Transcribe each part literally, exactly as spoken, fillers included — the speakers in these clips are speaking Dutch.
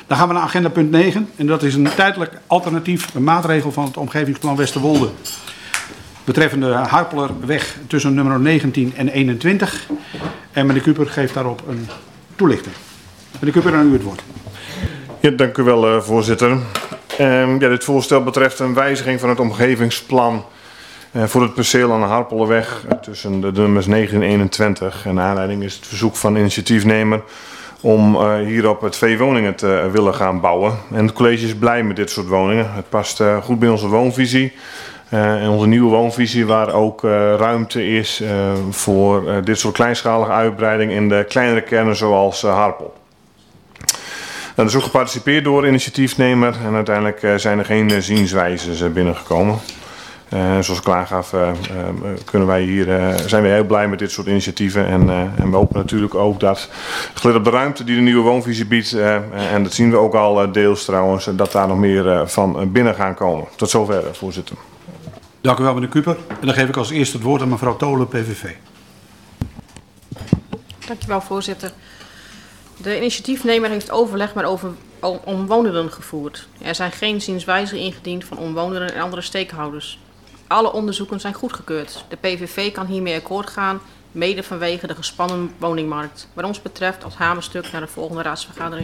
Dan gaan we naar agenda punt negen. En dat is een tijdelijk alternatief een maatregel van het omgevingsplan Westerwolde. Betreffende Harpelerweg tussen nummer negentien en eenentwintig. En meneer Kuper geeft daarop een toelichting. Meneer Kuper, aan u het woord. Ja, dank u wel, uh, voorzitter. Um, ja, dit voorstel betreft een wijziging van het omgevingsplan uh, voor het perceel aan de Harpelerweg uh, tussen de nummers negentien en eenentwintig. En de aanleiding is het verzoek van de initiatiefnemer om uh, hierop twee woningen te uh, willen gaan bouwen. En het college is blij met dit soort woningen. Het past uh, goed bij onze woonvisie. Uh, en onze nieuwe woonvisie waar ook uh, ruimte is uh, voor uh, dit soort kleinschalige uitbreiding in de kleinere kernen zoals uh, Harpel. Dat is ook geparticipeerd door initiatiefnemer en uiteindelijk uh, zijn er geen uh, zienswijzes uh, binnengekomen. Uh, zoals ik klaargaf, uh, uh, kunnen wij hier, uh, zijn wij heel blij met dit soort initiatieven. En, uh, en we hopen natuurlijk ook dat, gelet op de ruimte die de nieuwe woonvisie biedt, uh, en dat zien we ook al uh, deels trouwens, dat daar nog meer uh, van binnen gaan komen. Tot zover, uh, voorzitter. Dank u wel, meneer Kuper. En dan geef ik als eerste het woord aan mevrouw Tolen, P V V. Dank u wel, voorzitter. De initiatiefnemer heeft overleg met over omwonenden gevoerd. Er zijn geen zienswijzen ingediend van omwonenden en andere stakeholders. Alle onderzoeken zijn goedgekeurd. De P V V kan hiermee akkoord gaan, mede vanwege de gespannen woningmarkt. Wat ons betreft als hamerstuk naar de volgende raadsvergadering.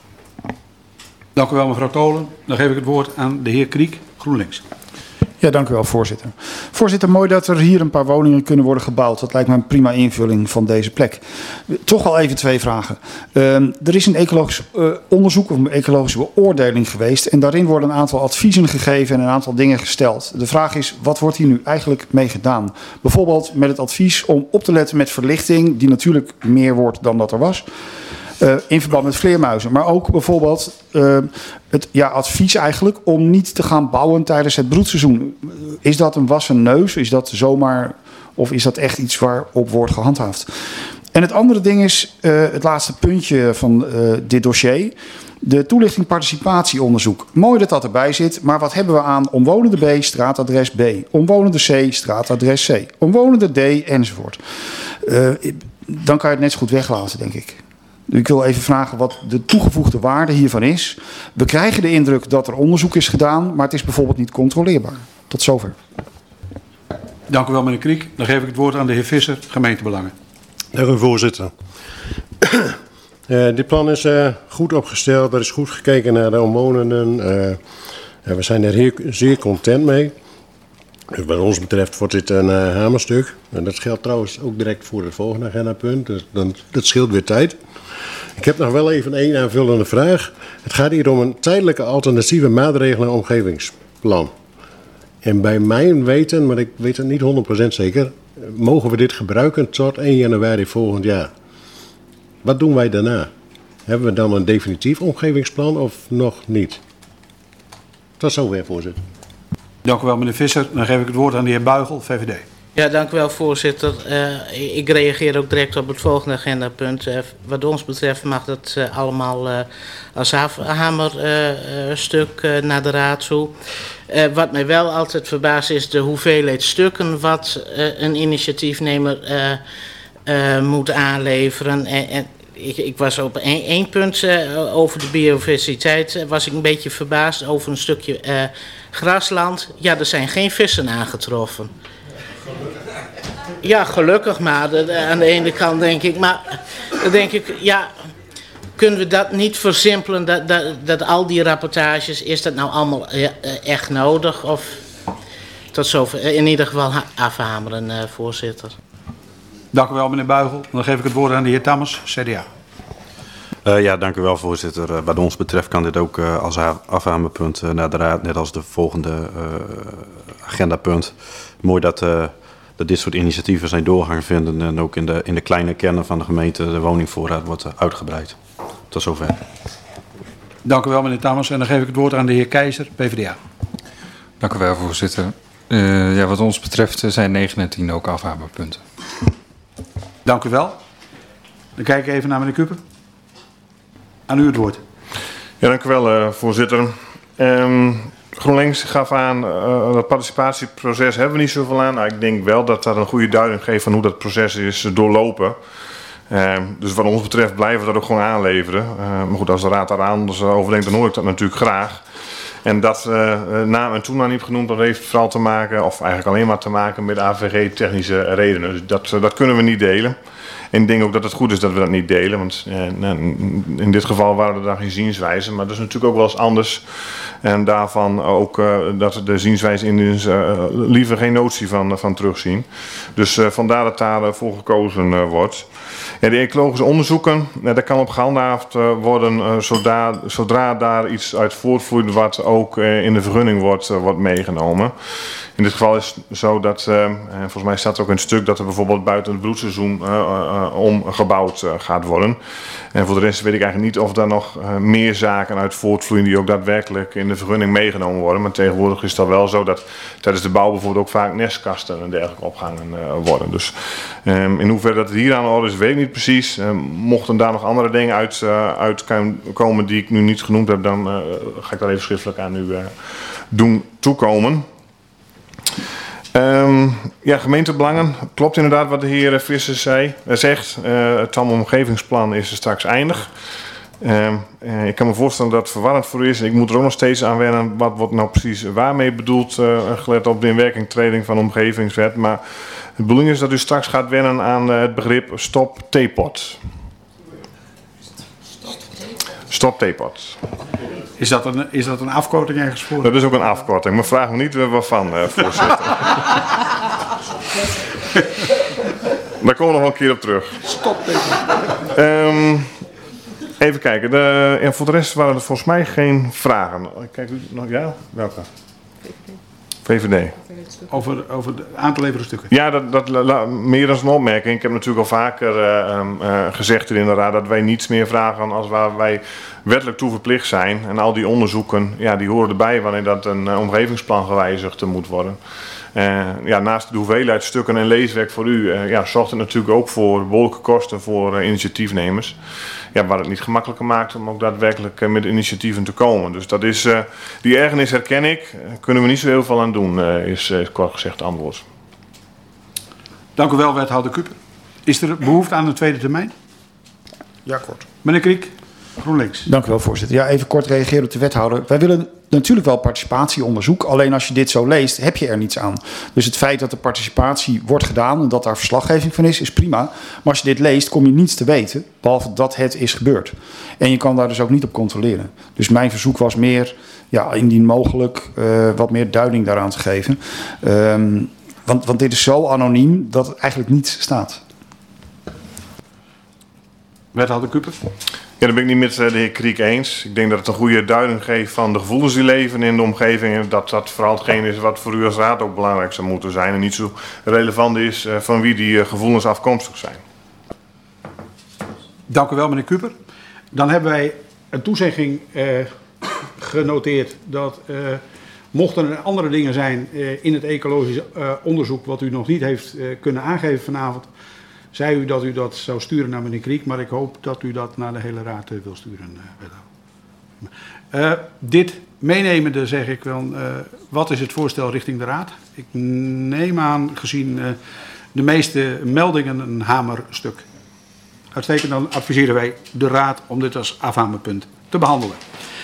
Dank u wel, mevrouw Tolen. Dan geef ik het woord aan de heer Kriek, GroenLinks. Ja, dank u wel, voorzitter. Voorzitter, mooi dat er hier een paar woningen kunnen worden gebouwd. Dat lijkt me een prima invulling van deze plek. Toch wel even twee vragen. Uh, er is een ecologisch uh, onderzoek of een ecologische beoordeling geweest. En daarin worden een aantal adviezen gegeven en een aantal dingen gesteld. De vraag is, wat wordt hier nu eigenlijk mee gedaan? Bijvoorbeeld met het advies om op te letten met verlichting, die natuurlijk meer wordt dan dat er was. Uh, in verband met vleermuizen. Maar ook bijvoorbeeld uh, het ja, advies eigenlijk om niet te gaan bouwen tijdens het broedseizoen. Is dat een wassen neus? Is dat zomaar, of is dat echt iets waarop wordt gehandhaafd? En het andere ding is, uh, het laatste puntje van uh, dit dossier. De toelichting participatieonderzoek. Mooi dat dat erbij zit, maar wat hebben we aan omwonende B, straatadres B. Omwonende C, straatadres C. Omwonende D, enzovoort. Uh, dan kan je het net zo goed weglaten, denk ik. Ik wil even vragen wat de toegevoegde waarde hiervan is. We krijgen de indruk dat er onderzoek is gedaan, maar het is bijvoorbeeld niet controleerbaar. Tot zover. Dank u wel, meneer Kriek. Dan geef ik het woord aan de heer Visser, gemeentebelangen. Dank u, voorzitter. uh, dit plan is uh, goed opgesteld. Er is goed gekeken naar de omwonenden. Uh, we zijn er heel, zeer content mee. Dus wat ons betreft wordt dit een uh, hamerstuk. En dat geldt trouwens ook direct voor het volgende agendapunt. Dus dan, dat scheelt weer tijd. Ik heb nog wel even één aanvullende vraag. Het gaat hier om een tijdelijke alternatieve maatregelen en omgevingsplan. En bij mijn weten, maar ik weet het niet honderd procent zeker, mogen we dit gebruiken tot één januari volgend jaar. Wat doen wij daarna? Hebben we dan een definitief omgevingsplan of nog niet? Tot zover, voorzitter. Dank u wel, meneer Visser. Dan geef ik het woord aan de heer Buigel, V V D. Ja, dank u wel, voorzitter. Uh, ik reageer ook direct op het volgende agendapunt. Uh, wat ons betreft mag dat uh, allemaal uh, als hamerstuk uh, uh, naar de raad toe. Uh, wat mij wel altijd verbaast is de hoeveelheid stukken wat uh, een initiatiefnemer uh, uh, moet aanleveren. En, en ik, ik was op één, één punt uh, over de biodiversiteit uh, was ik een beetje verbaasd over een stukje uh, grasland. Ja, er zijn geen vissen aangetroffen. Ja, gelukkig maar. Aan de ene kant denk ik. Maar dan denk ik, ja, kunnen we dat niet versimpelen? Dat, dat, dat al die rapportages, is dat nou allemaal echt nodig? Of tot zover, in ieder geval afhameren, uh, voorzitter. Dank u wel, meneer Buigel. Dan geef ik het woord aan de heer Tammers, C D A. Uh, ja, dank u wel, voorzitter. Uh, wat ons betreft kan dit ook uh, als afhamerpunt uh, naar de raad, net als de volgende uh, agendapunt. Mooi dat, uh, dat dit soort initiatieven zijn doorgang vinden en ook in de, in de kleine kernen van de gemeente de woningvoorraad wordt uh, uitgebreid. Tot zover. Dank u wel, meneer Tammers. En dan geef ik het woord aan de heer Keizer, P V D A. Dank u wel, voorzitter. Uh, ja, wat ons betreft zijn negen en tien ook afhamerpunten. Dank u wel. Dan kijk ik even naar meneer Kuper. Aan u het woord. Ja, dank u wel, uh, voorzitter. Um, GroenLinks gaf aan, uh, het participatieproces hebben we niet zoveel aan. Nou, ik denk wel dat dat een goede duiding geeft van hoe dat proces is doorlopen. Uh, dus wat ons betreft blijven we dat ook gewoon aanleveren. Uh, maar goed, als de raad daar anders over denkt, dan hoor ik dat natuurlijk graag. En dat uh, naam en toenaam niet genoemd, dat heeft vooral te maken, of eigenlijk alleen maar te maken met A V G-technische redenen. Dus dat, uh, dat kunnen we niet delen. En ik denk ook dat het goed is dat we dat niet delen, want uh, in dit geval waren er dan geen zienswijzen. Maar dat is natuurlijk ook wel eens anders. En daarvan ook uh, dat de zienswijze in uh, liever geen notie van, van terugzien. Dus uh, vandaar dat daarvoor uh, gekozen uh, wordt. Ja, de ecologische onderzoeken, uh, daar kan op gehandhaafd uh, worden uh, zodra, zodra daar iets uit voortvloeit wat ook uh, in de vergunning wordt, uh, wordt meegenomen. In dit geval is het zo dat, uh, volgens mij staat er ook in het stuk dat er bijvoorbeeld buiten het broedseizoen uh, uh, om gebouwd uh, gaat worden. En voor de rest weet ik eigenlijk niet of daar nog uh, meer zaken uit voortvloeien die ook daadwerkelijk in de vergunning meegenomen worden. Maar tegenwoordig is het wel zo dat tijdens de bouw bijvoorbeeld ook vaak nestkasten en dergelijke opgehangen uh, worden. Dus um, in hoeverre dat het hier aan de orde is, weet ik niet precies. Uh, mochten daar nog andere dingen uit, uh, uitkomen die ik nu niet genoemd heb, dan uh, ga ik daar even schriftelijk aan u uh, doen toekomen. Um, ja, gemeentebelangen. Klopt inderdaad wat de heer Visser zei, uh, zegt. Uh, het TAM omgevingsplan is er straks eindig. Uh, uh, ik kan me voorstellen dat het verwarrend voor u is. Ik moet er ook nog steeds aan wennen wat wordt nou precies waarmee bedoeld, uh, gelet op de inwerkingtreding van de omgevingswet. Maar de bedoeling is dat u straks gaat wennen aan uh, het begrip stop theepot. Stop theepot. Is dat, een, is dat een afkorting ergens voor? Dat is ook een afkorting, maar vraag me niet waarvan, uh, voorzitter. Daar komen we nog wel een keer op terug. Stop theepot. Um, even kijken. De, ja, voor de rest waren er volgens mij geen vragen. Kijk, nog, ja? Welke? V V D. Over, over het aangeleverde stukken. Ja, dat, dat, la, meer dan een opmerking. Ik heb natuurlijk al vaker uh, uh, gezegd hier in de raad dat wij niets meer vragen als waar wij wettelijk toe verplicht zijn. En al die onderzoeken, ja, die horen erbij wanneer dat een uh, omgevingsplan gewijzigd moet worden. Uh, ja, naast de hoeveelheid stukken en leeswerk voor u, uh, ja, zorgt het natuurlijk ook voor behoorlijke kosten voor uh, initiatiefnemers. Ja, waar het niet gemakkelijker maakt om ook daadwerkelijk uh, met initiatieven te komen. Dus dat is, uh, die ergernis herken ik. Uh, kunnen we niet zo heel veel aan doen, uh, is, uh, is kort gezegd het antwoord. Dank u wel, wethouder Kuper. Is er behoefte aan een tweede termijn? Ja, kort. Meneer Kriek, GroenLinks. Dank u wel, voorzitter. Ja, even kort reageren op de wethouder. Wij willen natuurlijk wel participatieonderzoek. Alleen als je dit zo leest, heb je er niets aan. Dus het feit dat de participatie wordt gedaan en dat daar verslaggeving van is, is prima. Maar als je dit leest, kom je niets te weten, behalve dat het is gebeurd. En je kan daar dus ook niet op controleren. Dus mijn verzoek was meer, ja, indien mogelijk, uh, wat meer duiding daaraan te geven. Um, want, want dit is zo anoniem dat het eigenlijk niets staat. Wethouder Kuper. Ja, dat ben ik niet met de heer Kriek eens. Ik denk dat het een goede duiding geeft van de gevoelens die leven in de omgeving. En dat dat vooral hetgeen is wat voor u als raad ook belangrijk zou moeten zijn. En niet zo relevant is van wie die gevoelens afkomstig zijn. Dank u wel, meneer Kuper. Dan hebben wij een toezegging eh, genoteerd dat uh, mochten er andere dingen zijn uh, in het ecologisch uh, onderzoek wat u nog niet heeft uh, kunnen aangeven vanavond, zei u dat u dat zou sturen naar meneer Kriek, maar ik hoop dat u dat naar de hele raad uh, wil sturen. Uh, uh, dit meenemende zeg ik wel, uh, wat is het voorstel richting de raad? Ik neem aan, gezien uh, de meeste meldingen, een hamerstuk. Uitstekend, dan adviseren wij de raad om dit als afhamepunt te behandelen.